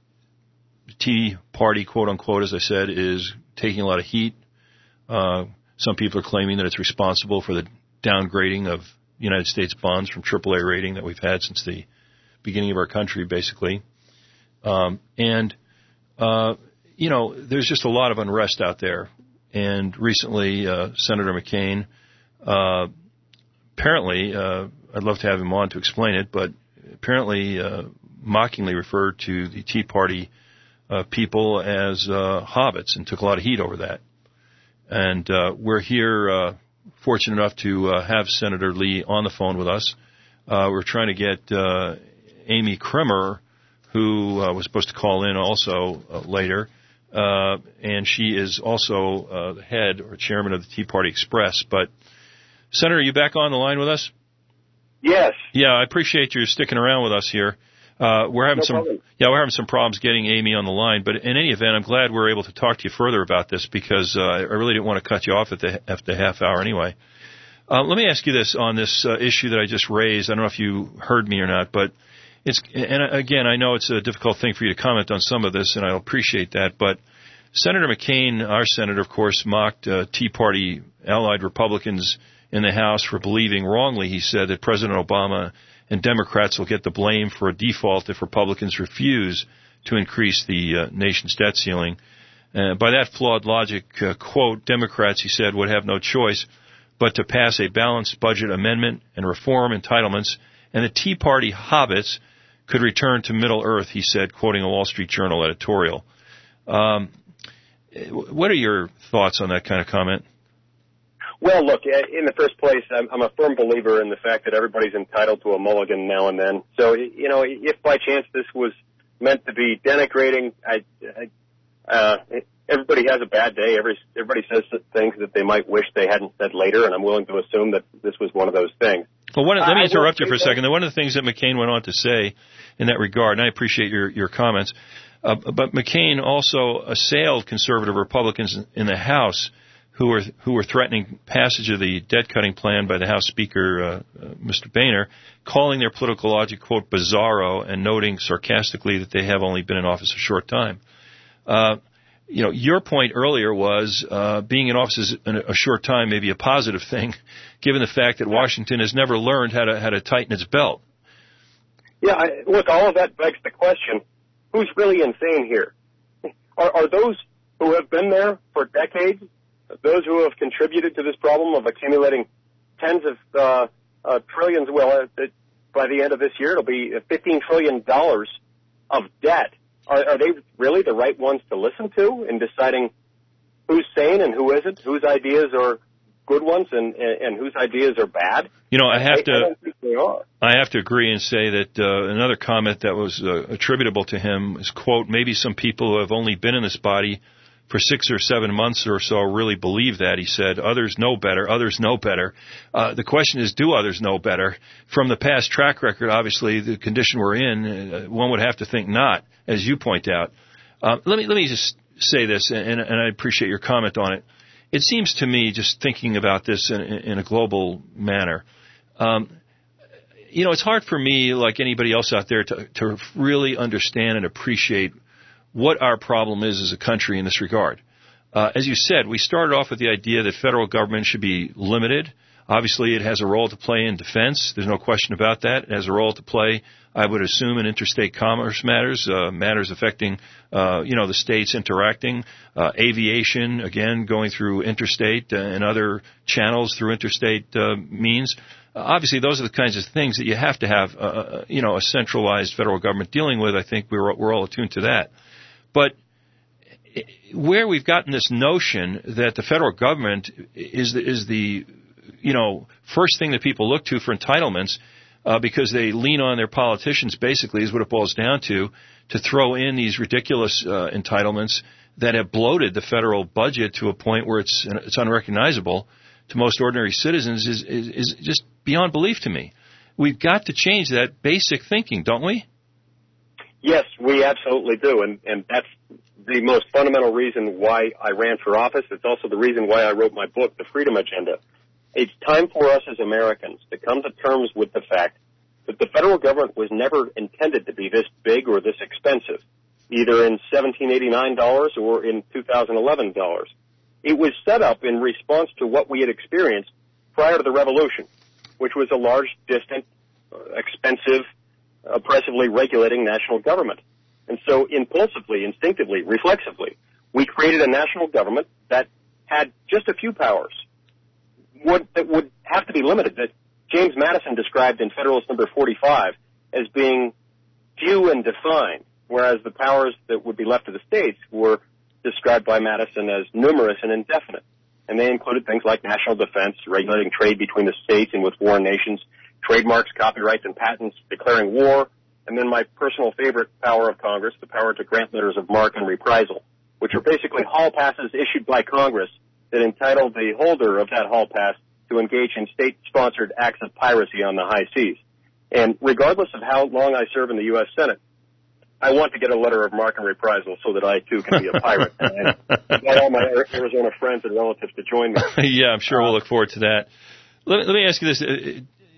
the Tea Party, quote unquote, as I said, is taking a lot of heat. Uh, some people are claiming that it's responsible for the downgrading of United States bonds from triple A rating that we've had since the beginning of our country, basically. Um, and, uh, you know, there's just a lot of unrest out there. And recently, uh, Senator McCain, uh, apparently, uh, I'd love to have him on to explain it, but apparently uh, mockingly referred to the Tea Party uh, people as uh, hobbits and took a lot of heat over that. And uh, we're here, uh, fortunate enough to uh, have Senator Lee on the phone with us. Uh, we're trying to get uh, Amy Kremer, who uh, was supposed to call in also uh, later, uh, and she is also uh, the head or chairman of the Tea Party Express. But, Senator, are you back on the line with us?
Yes.
Yeah, I appreciate you sticking around with us here. Uh, we're having
no
some,
problem.
yeah, we're having some problems getting Amy on the line. But in any event, I'm glad we're able to talk to you further about this because uh, I really didn't want to cut you off at the at the half hour anyway. Uh, let me ask you this on this uh, issue that I just raised. I don't know if you heard me or not, but it's, and again, I know it's a difficult thing for you to comment on some of this, and I appreciate that, but Senator McCain, our senator, of course, mocked uh, Tea Party allied Republicans in the House for believing wrongly, he said, that President Obama and Democrats will get the blame for a default if Republicans refuse to increase the uh, nation's debt ceiling. Uh, by that flawed logic, uh, quote, Democrats, he said, would have no choice but to pass a balanced budget amendment and reform entitlements, and the Tea Party hobbits could return to Middle Earth, he said, quoting a Wall Street Journal editorial. Um, what are your thoughts on that kind of comment?
Well, look, in the first place, I'm, I'm a firm believer in the fact that everybody's entitled to a mulligan now and then. So, you know, if by chance this was meant to be denigrating, I, I, uh, everybody has a bad day. Every, everybody says things that they might wish they hadn't said later, and I'm willing to assume that this was one of those things.
Well, one, let me interrupt you for a second. One of the things that McCain went on to say in that regard, and I appreciate your, your comments, uh, but McCain also assailed conservative Republicans in the House who were who were threatening passage of the debt-cutting plan by the House Speaker, uh, uh, Mister Boehner, calling their political logic, quote, bizarro, and noting sarcastically that they have only been in office a short time. Uh, you know, your point earlier was uh, being in office in a short time may be a positive thing, given the fact that Washington has never learned how to how to tighten its belt.
Yeah, I, look, all of that begs the question, who's really insane here? Are, are those who have been there for decades, those who have contributed to this problem of accumulating tens of uh, uh, trillions, well, uh, by the end of this year, it'll be fifteen trillion dollars of debt. Are, are they really the right ones to listen to in deciding who's sane and who isn't, whose ideas are good ones and, and whose ideas are bad?
You know, I have
I,
to.
I don't think they are.
I have to agree and say that uh, another comment that was uh, attributable to him is, quote, maybe some people who have only been in this body for six or seven months or so really believe that. He said, others know better, others know better. Uh, the question is, do others know better? From the past track record, obviously, the condition we're in, uh, one would have to think not, as you point out. Uh, let me let me just say this, and, and I appreciate your comment on it. It seems to me, just thinking about this in, in a global manner, um, you know, it's hard for me, like anybody else out there, to, to really understand and appreciate what our problem is as a country in this regard. Uh, as you said, we started off with the idea that federal government should be limited. Obviously, it has a role to play in defense. There's no question about that. It has a role to play, I would assume, in interstate commerce matters, uh, matters affecting, uh, you know, the states interacting, uh, aviation, again, going through interstate uh, and other channels through interstate uh, means. Uh, obviously, those are the kinds of things that you have to have, uh, you know, a centralized federal government dealing with. I think we're we're all attuned to that. But where we've gotten this notion that the federal government is the, is the you know, first thing that people look to for entitlements uh, because they lean on their politicians, basically, is what it boils down to, to throw in these ridiculous uh, entitlements that have bloated the federal budget to a point where it's it's unrecognizable to most ordinary citizens is, is, is just beyond belief to me. We've got to change that basic thinking, don't we?
Yes, we absolutely do, and, and that's the most fundamental reason why I ran for office. It's also the reason why I wrote my book, The Freedom Agenda. It's time for us as Americans to come to terms with the fact that the federal government was never intended to be this big or this expensive, either in seventeen eighty-nine dollars or in two thousand eleven dollars. It was set up in response to what we had experienced prior to the Revolution, which was a large, distant, expensive, oppressively regulating national government. And so impulsively, instinctively, reflexively, we created a national government that had just a few powers would, that would have to be limited, that James Madison described in Federalist Number forty-five as being few and defined, whereas the powers that would be left to the states were described by Madison as numerous and indefinite. And they included things like national defense, regulating trade between the states and with foreign nations, trademarks, copyrights, and patents, declaring war, and then my personal favorite power of Congress, the power to grant letters of marque and reprisal, which are basically hall passes issued by Congress that entitle the holder of that hall pass to engage in state-sponsored acts of piracy on the high seas. And regardless of how long I serve in the U S Senate, I want to get a letter of marque and reprisal so that I, too, can be a pirate. And I invite all my Arizona friends and relatives to join me.
Yeah, I'm sure we'll look forward to that. let, let me ask you this. Uh,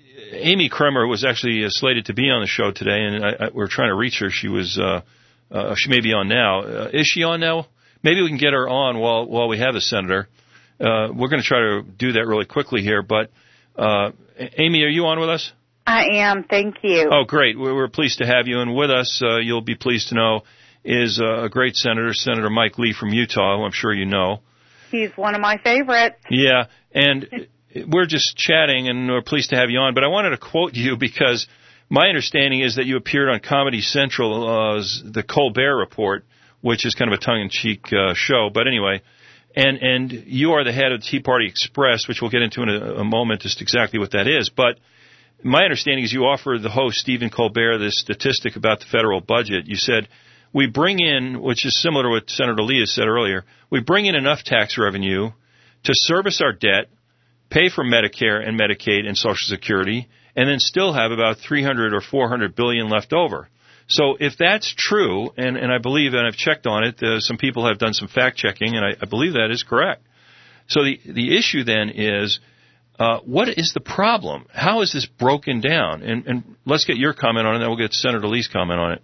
Amy Kremer was actually uh, slated to be on the show today, and I, I, we're trying to reach her. She was, uh, uh, she may be on now. Uh, is she on now? Maybe we can get her on while while we have the senator. Uh, we're going to try to do that really quickly here. But uh, Amy, are you on with us?
I am. Thank you.
Oh, great. We're, we're pleased to have you. And with us, uh, you'll be pleased to know, is uh, a great senator, Senator Mike Lee from Utah, who I'm sure you know.
He's one of my favorites.
Yeah, and we're just chatting, and we're pleased to have you on. But I wanted to quote you because my understanding is that you appeared on Comedy Central's uh, The Colbert Report, which is kind of a tongue-in-cheek uh, show. But anyway, and and you are the head of Tea Party Express, which we'll get into in a, a moment, just exactly what that is. But my understanding is you offered the host, Stephen Colbert, this statistic about the federal budget. You said, we bring in, which is similar to what Senator Lee has said earlier, we bring in enough tax revenue to service our debt, pay for Medicare and Medicaid and Social Security, and then still have about three hundred or four hundred billion left over. So if that's true, and, and I believe, and I've checked on it, uh, some people have done some fact checking, and I, I believe that is correct. So the the issue then is, uh, what is the problem? How is this broken down? And, and let's get your comment on it, and then we'll get Senator Lee's comment on it.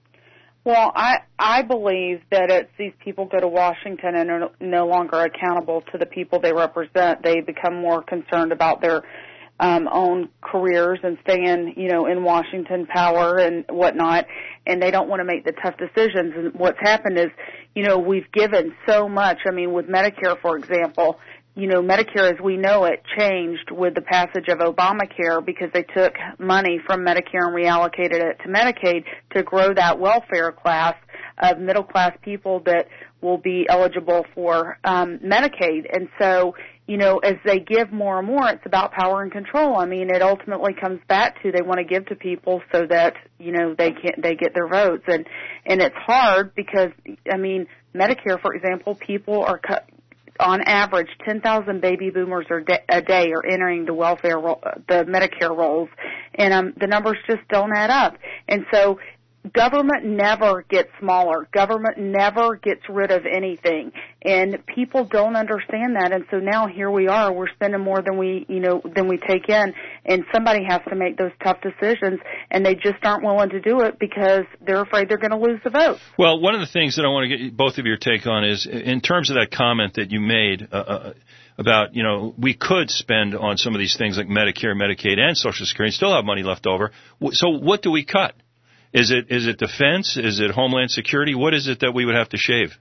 Well, I I believe that it's these people go to Washington and are no longer accountable to the people they represent. They become more concerned about their um, own careers and staying, you know, in Washington power and whatnot, and they don't want to make the tough decisions. And what's happened is, you know, we've given so much. I mean, with Medicare, for example, you know, Medicare as we know it changed with the passage of Obamacare because they took money from Medicare and reallocated it to Medicaid to grow that welfare class of middle-class people that will be eligible for um, Medicaid. And so, you know, as they give more and more, it's about power and control. I mean, it ultimately comes back to they want to give to people so that, you know, they can they get their votes. And, and it's hard because, I mean, Medicare, for example, people are cut. On average, ten thousand baby boomers are de- a day are entering the welfare, ro- the Medicare rolls, and um, the numbers just don't add up. And so government never gets smaller. Government never gets rid of anything. And people don't understand that. And so now here we are. We're spending more than we, you know, than we take in. And somebody has to make those tough decisions. And they just aren't willing to do it because they're afraid they're going to lose the vote.
Well, one of the things that I want to get both of your take on is in terms of that comment that you made uh, uh, about, you know, we could spend on some of these things like Medicare, Medicaid, and Social Security and still have money left over. So what do we cut? Is it is it defense? Is it Homeland Security? What is it that we would have to shave?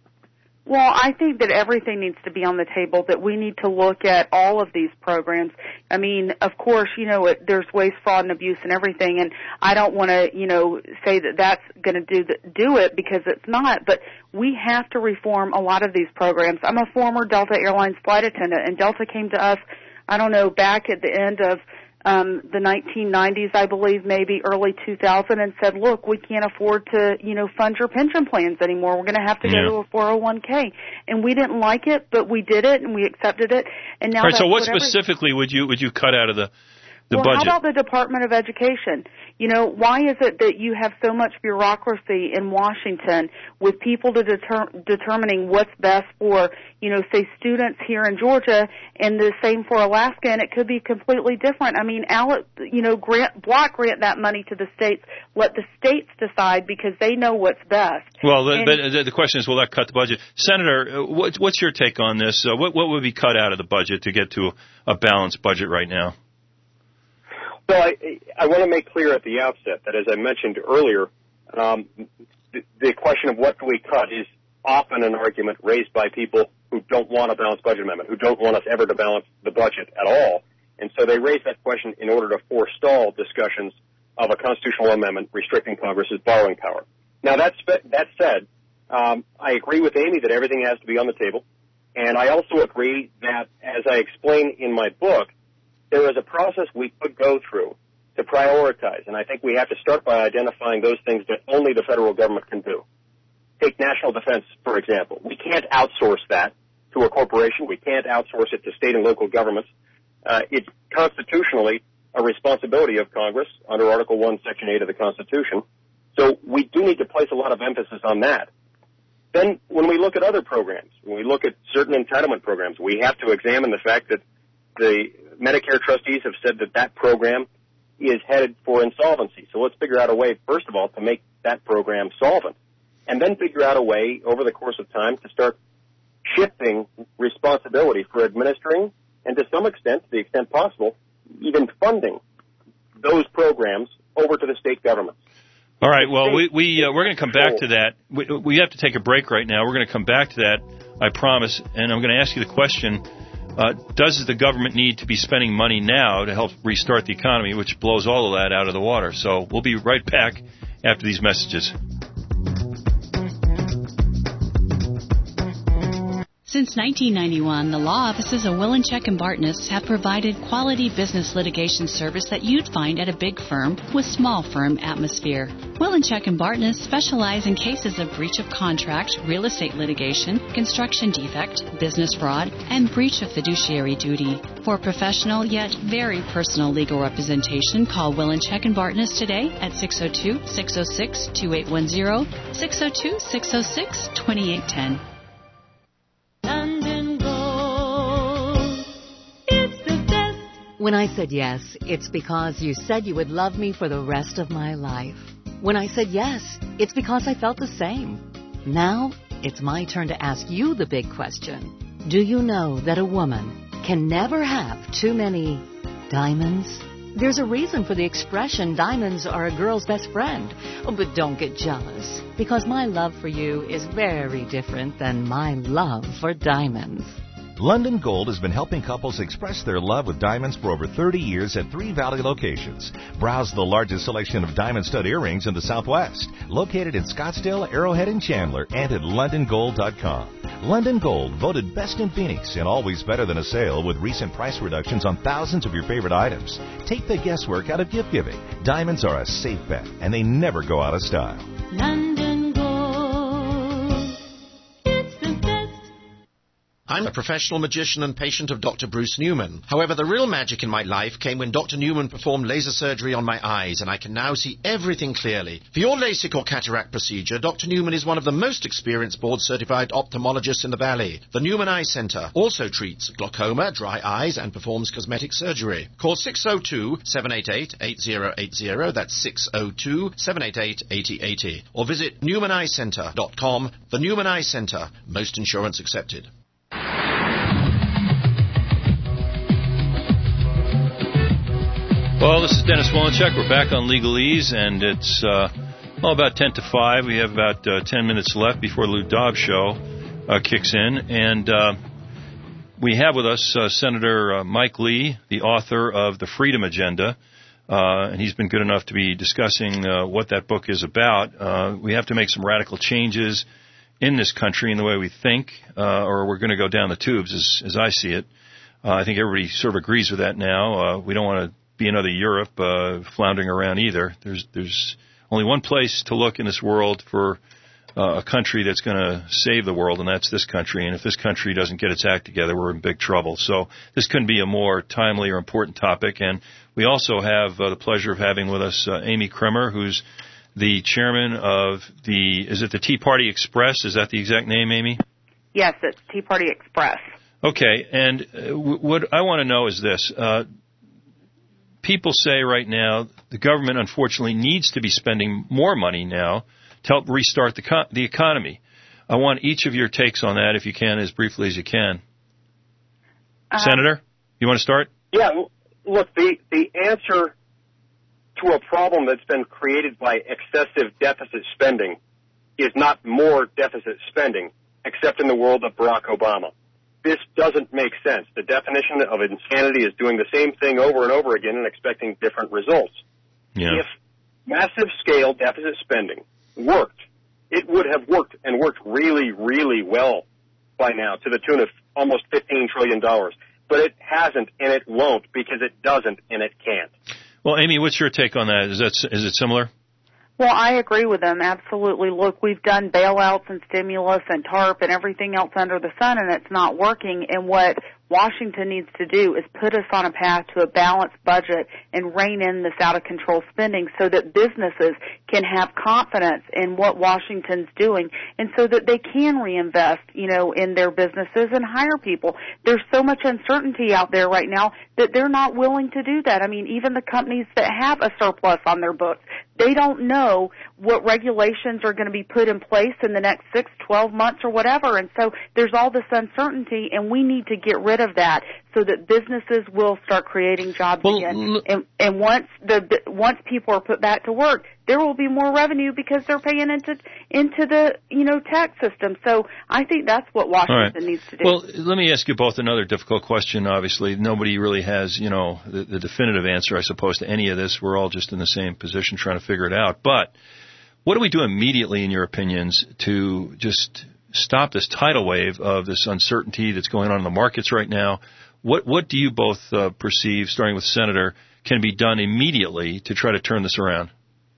Well, I think that everything needs to be on the table, that we need to look at all of these programs. I mean, of course, you know, it, there's waste, fraud, and abuse and everything, and I don't want to, you know, say that that's going to do the, do it because it's not, but we have to reform a lot of these programs. I'm a former Delta Airlines flight attendant, and Delta came to us, I don't know, back at the end of Um, the nineteen nineties, I believe, maybe early two thousand, and said, look, we can't afford to, you know, fund your pension plans anymore. We're going to have to
yeah.
go to a four oh one k. And we didn't like it, but we did it, and we accepted it. And now
All right,
that's
so what
whatever.
specifically would you would you cut out of the, the
well,
budget?
How about the Department of Education? You know, why is it that you have so much bureaucracy in Washington with people to deter- determining what's best for, you know, say students here in Georgia, and the same for Alaska, and it could be completely different. I mean, Alec, you know, grant, block grant that money to the states. Let the states decide because they know what's best.
Well, the,
and,
but the question is, will that cut the budget? Senator, what, what's your take on this? Uh, what, what would be cut out of the budget to get to a balanced budget right now?
Well, I, I want to make clear at the outset that, as I mentioned earlier, um, the, the question of what do we cut is often an argument raised by people who don't want a balanced budget amendment, who don't want us ever to balance the budget at all. And so they raise that question in order to forestall discussions of a constitutional amendment restricting Congress's borrowing power. Now, that's, that said, um, I agree with Amy that everything has to be on the table. And I also agree that, as I explain in my book, there is a process we could go through to prioritize, and I think we have to start by identifying those things that only the federal government can do. Take national defense, for example. We can't outsource that to a corporation. We can't outsource it to state and local governments. Uh, it's constitutionally a responsibility of Congress under Article one, Section eight of the Constitution. So we do need to place a lot of emphasis on that. Then when we look at other programs, when we look at certain entitlement programs, we have to examine the fact that the Medicare trustees have said that that program is headed for insolvency. So let's figure out a way, first of all, to make that program solvent, and then figure out a way over the course of time to start shifting responsibility for administering and, to some extent, to the extent possible, even funding those programs over to the state governments.
All right. Well, we, we, uh, we're going to come back to that. We, we have to take a break right now. We're going to come back to that, I promise, and I'm going to ask you the question, uh, does the government need to be spending money now to help restart the economy, which blows all of that out of the water? So we'll be right back after these messages.
Since nineteen ninety-one, the law offices of Willinchek and Bartness have provided quality business litigation service that you'd find at a big firm with small firm atmosphere. Willinchek and Bartness specialize in cases of breach of contract, real estate litigation, construction defect, business fraud, and breach of fiduciary duty. For professional yet very personal legal representation, call Willinchek and Bartness today at six oh two, six oh six, two eight one zero, six oh two, six oh six, two eight one zero.
London Gold, it's the best. When I said yes, it's because you said you would love me for the rest of my life. When I said yes, it's because I felt the same. Now, it's my turn to ask you the big question. Do you know that a woman can never have too many diamonds? There's a reason for the expression, diamonds are a girl's best friend. Oh, but don't get jealous, because my love for you is very different than my love for diamonds.
London Gold has been helping couples express their love with diamonds for over thirty years at three Valley locations. Browse the largest selection of diamond stud earrings in the Southwest, located in Scottsdale, Arrowhead, and Chandler, and at london gold dot com. London Gold, voted best in Phoenix and always better than a sale with recent price reductions on thousands of your favorite items. Take the guesswork out of gift giving. Diamonds are a safe bet, and they never go out of style.
London Gold, it's the best.
I'm a professional magician and patient of Doctor Bruce Newman. However, the real magic in my life came when Doctor Newman performed laser surgery on my eyes, and I can now see everything clearly. For your LASIK or cataract procedure, Doctor Newman is one of the most experienced board-certified ophthalmologists in the Valley. The Newman Eye Center also treats glaucoma, dry eyes, and performs cosmetic surgery. Call six oh two, seven eight eight, eight oh eight oh, that's six oh two, seven eight eight, eight oh eight oh, or visit newman eye center dot com. The Newman Eye Center, most insurance accepted.
Well, this is Dennis Wolinchek. We're back on Legalese, and it's uh, well, about ten to five. We have about uh, ten minutes left before the Lou Dobbs Show uh, kicks in. And uh, we have with us uh, Senator uh, Mike Lee, the author of The Freedom Agenda. Uh, and he's been good enough to be discussing uh, what that book is about. Uh, we have to make some radical changes in this country in the way we think, uh, or we're going to go down the tubes, as, as I see it. Uh, I think everybody sort of agrees with that now. Uh, we don't want to be another Europe uh, floundering around either. There's there's only one place to look in this world for uh, a country that's going to save the world, and that's this country. And if this country doesn't get its act together, we're in big trouble. So this couldn't be a more timely or important topic. And we also have uh, the pleasure of having with us uh, Amy Kremer, who's the chairman of the, is it the Tea Party Express? Is that the exact name, Amy?
Yes, it's Tea Party Express.
Okay, and uh, w- what I want to know is this. Uh, people say right now the government, unfortunately, needs to be spending more money now to help restart the, co- the economy. I want each of your takes on that, if you can, as briefly as you can. Uh, Senator, you want to start?
Yeah, look, the, the answer to a problem that's been created by excessive deficit spending is not more deficit spending, except in the world of Barack Obama. This doesn't make sense. The definition of insanity is doing the same thing over and over again and expecting different results.
Yeah.
If massive scale deficit spending worked, it would have worked and worked really, really well by now to the tune of almost fifteen trillion dollars. But it hasn't, and it won't, because it doesn't, and it can't.
Well, Amy, what's your take on that? Is that is it similar?
Well, I agree with them, absolutely. Look, we've done bailouts and stimulus and TARP and everything else under the sun, and it's not working. And what Washington needs to do is put us on a path to a balanced budget and rein in this out-of-control spending so that businesses can have confidence in what Washington's doing and so that they can reinvest, you know, in their businesses and hire people. There's so much uncertainty out there right now. that they're not willing to do that. I mean, even the companies that have a surplus on their books, they don't know what regulations are going to be put in place in the next six, twelve months or whatever. And so there's all this uncertainty, and we need to get rid of that so that businesses will start creating jobs well, again. L- and, and once the once people are put back to work, there will be more revenue because they're paying into into the you know tax system. So I think that's what Washington
right.
needs to do.
Well, let me ask you both another difficult question. Obviously, nobody really has you know the, the definitive answer, I suppose, to any of this. We're all just in the same position trying to figure it out. But what do we do immediately, in your opinions, to just stop this tidal wave of this uncertainty that's going on in the markets right now? What what do you both uh, perceive, starting with Senator, can be done immediately to try to turn this around?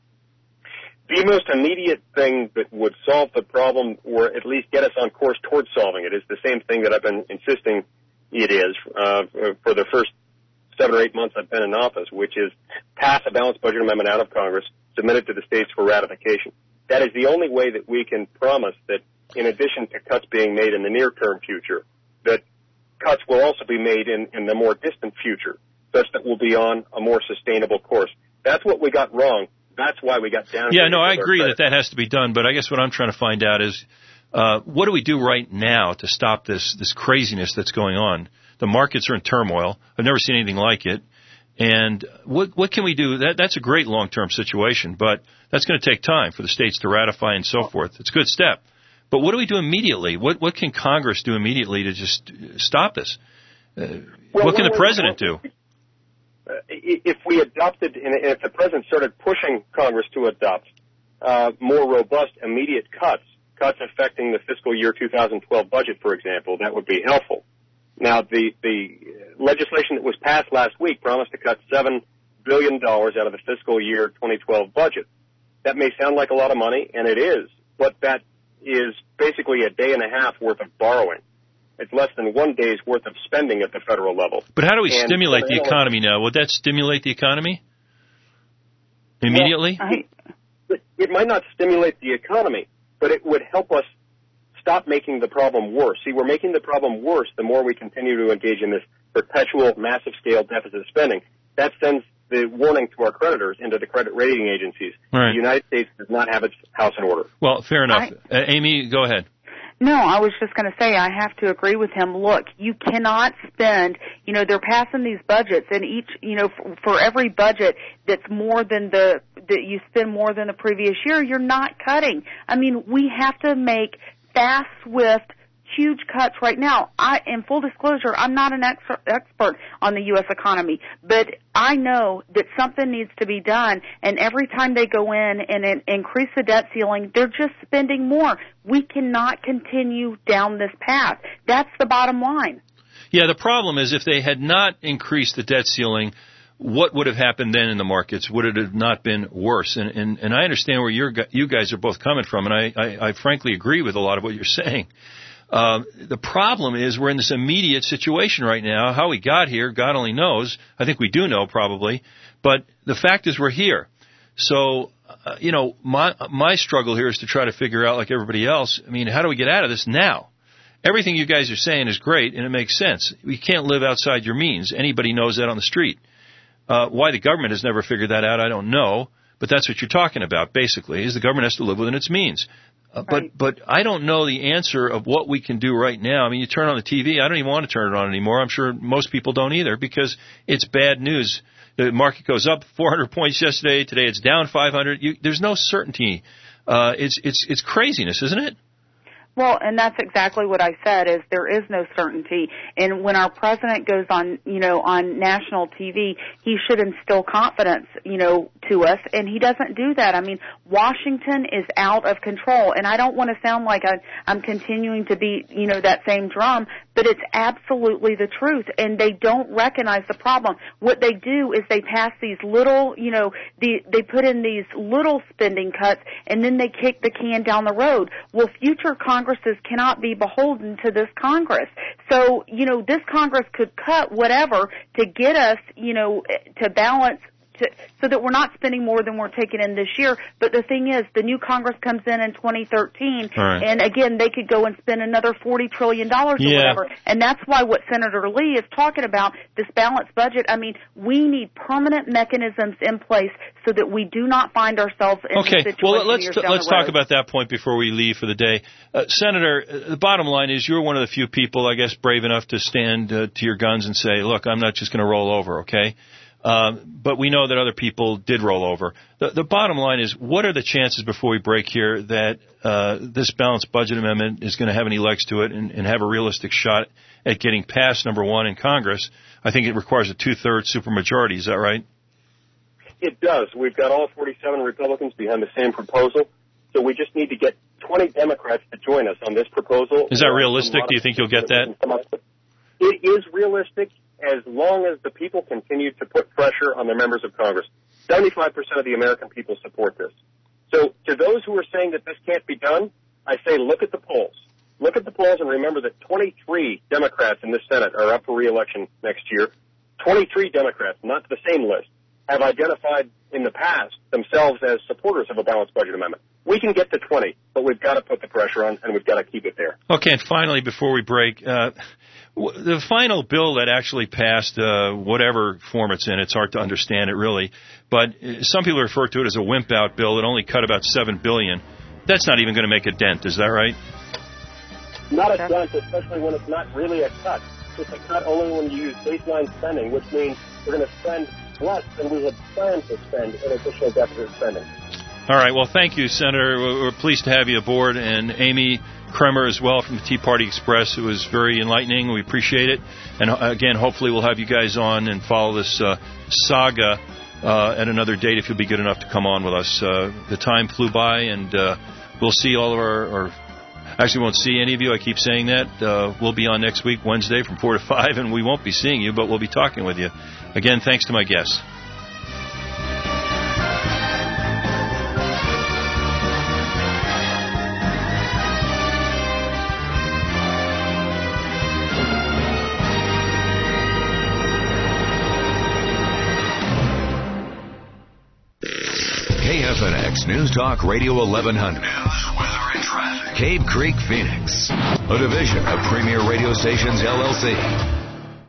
The most immediate thing that would solve the problem, or at least get us on course towards solving it, is the same thing that I've been insisting it is uh, for the first seven or eight months I've been in office, which is pass a balanced budget amendment out of Congress, submit it to the states for ratification. That is the only way that we can promise that, in addition to cuts being made in the near-term future, that cuts will also be made in, in the more distant future, such that we'll be on a more sustainable course. That's what we got wrong. That's why we got down.
Yeah, no, I agree that that has to be done, but I guess what I'm trying to find out is uh, what do we do right now to stop this this craziness that's going on? The markets are in turmoil. I've never seen anything like it. And what what can we do? That That's a great long-term situation, but that's going to take time for the states to ratify and so forth. It's a good step. But what do we do immediately? What what can Congress do immediately to just stop this? Uh,
well,
what can
well,
the president
well,
do?
Uh, if we adopted, and if the president started pushing Congress to adopt uh, more robust, immediate cuts, cuts affecting the fiscal year two thousand twelve budget, for example, that would be helpful. Now, the, the legislation that was passed last week promised to cut seven billion dollars out of the fiscal year twenty twelve budget. That may sound like a lot of money, and it is, but that is basically a day and a half worth of borrowing. It's less than one day's worth of spending at the federal level.
But how do we
and
stimulate the economy now? Would that stimulate the economy immediately?
Well, it, it might not stimulate the economy, but it would help us stop making the problem worse. See, we're making the problem worse the more we continue to engage in this perpetual, massive-scale deficit spending. That sends the warning to our creditors and to the credit rating agencies.
Right.
The United States does not have its house in order.
Well, fair enough.
I,
uh, Amy, go ahead.
No, I was just going to say I have to agree with him. Look, you cannot spend, you know, they're passing these budgets, and each, you know, for, for every budget that's more than the, that you spend more than the previous year, you're not cutting. I mean, we have to make fast, swift, huge cuts right now. I, in full disclosure, I'm not an ex- expert on the U S economy, but I know that something needs to be done, and every time they go in and, and increase the debt ceiling, they're just spending more. We cannot continue down this path. That's the bottom line.
Yeah, the problem is if they had not increased the debt ceiling, what would have happened then in the markets? Would it have not been worse? And and, and I understand where you're, you guys are both coming from, and I, I, I frankly agree with a lot of what you're saying. Uh, the problem is we're in this immediate situation right now. How we got here, God only knows. I think we do know probably. But the fact is we're here. So, uh, you know, my my struggle here is to try to figure out, like everybody else, I mean, how do we get out of this now? Everything you guys are saying is great, and it makes sense. We can't live outside your means. Anybody knows that on the street. Uh, why the government has never figured that out, I don't know. But that's what you're talking about, basically, is the government has to live within its means. Uh,
right.
But but I don't know the answer of what we can do right now. I mean, you turn on the T V. I don't even want to turn it on anymore. I'm sure most people don't either because it's bad news. The market goes up four hundred points yesterday. Today it's down five hundred. You, there's no certainty. Uh, it's it's it's craziness, isn't it?
Well, and that's exactly what I said, is there is no certainty. And when our president goes on, you know, on national T V, he should instill confidence, you know, to us, and he doesn't do that. I mean, Washington is out of control, and I don't want to sound like I, I'm continuing to beat, you know, that same drum, but it's absolutely the truth, and they don't recognize the problem. What they do is they pass these little, you know, the, they put in these little spending cuts, and then they kick the can down the road. Well, future Congresses cannot be beholden to this Congress. So, you know, this Congress could cut whatever to get us, you know, to balance to, so that we're not spending more than we're taking in this year. But the thing is, the new Congress comes in in twenty thirteen,
right.
and again, they could go and spend another forty trillion dollars or
yeah.
whatever. And that's why what Senator Lee is talking about, this balanced budget, I mean, we need permanent mechanisms in place so that we do not find ourselves in
okay.
this situation.
Well, let's
years
t-
down
let's
the road.
talk about that point before we leave for the day. Uh, Senator, the bottom line is you're one of the few people, I guess, brave enough to stand uh, to your guns and say, look, I'm not just going to roll over, okay? Um, but we know that other people did roll over. The, the bottom line is, what are the chances before we break here that uh, this balanced budget amendment is going to have any legs to it and, and have a realistic shot at getting passed, number one, in Congress? I think it requires a two-thirds supermajority. Is that right?
It does. We've got all forty-seven Republicans behind the same proposal, so we just need to get twenty Democrats to join us on this proposal.
Is that realistic? Do you think you'll get that?
It is realistic as long as the people continue to put pressure on the members of Congress. seventy-five percent of the American people support this. So to those who are saying that this can't be done, I say look at the polls. Look at the polls and remember that twenty-three Democrats in this Senate are up for re-election next year. twenty-three Democrats, not the same list, have identified in the past themselves as supporters of a balanced budget amendment. We can get to twenty, but we've got to put the pressure on, and we've got to keep it there.
Okay, and finally, before we break, uh, w- the final bill that actually passed, uh, whatever form it's in, it's hard to understand it really, but some people refer to it as a wimp-out bill. It only cut about seven billion dollars. That's not even going to make a dent, is that right?
Not a dent, especially when it's not really a cut. It's a cut only when you use baseline spending, which means we're going to spend less than we had planned to spend in additional deficit spending.
All right. Well, thank you, Senator. We're pleased to have you aboard, and Amy Kremer as well from the Tea Party Express. It was very enlightening. We appreciate it. And again, hopefully we'll have you guys on and follow this uh, saga uh, at another date if you'll be good enough to come on with us. Uh, the time flew by, and uh, we'll see all of our, our actually won't see any of you. I keep saying that. Uh, we'll be on next week, Wednesday, from four to five, and we won't be seeing you, but we'll be talking with you. Again, thanks to my guests.
K F N X News Talk Radio eleven hundred. News, weather, and traffic. Cave Creek, Phoenix. A division of Premier Radio Stations, L L C.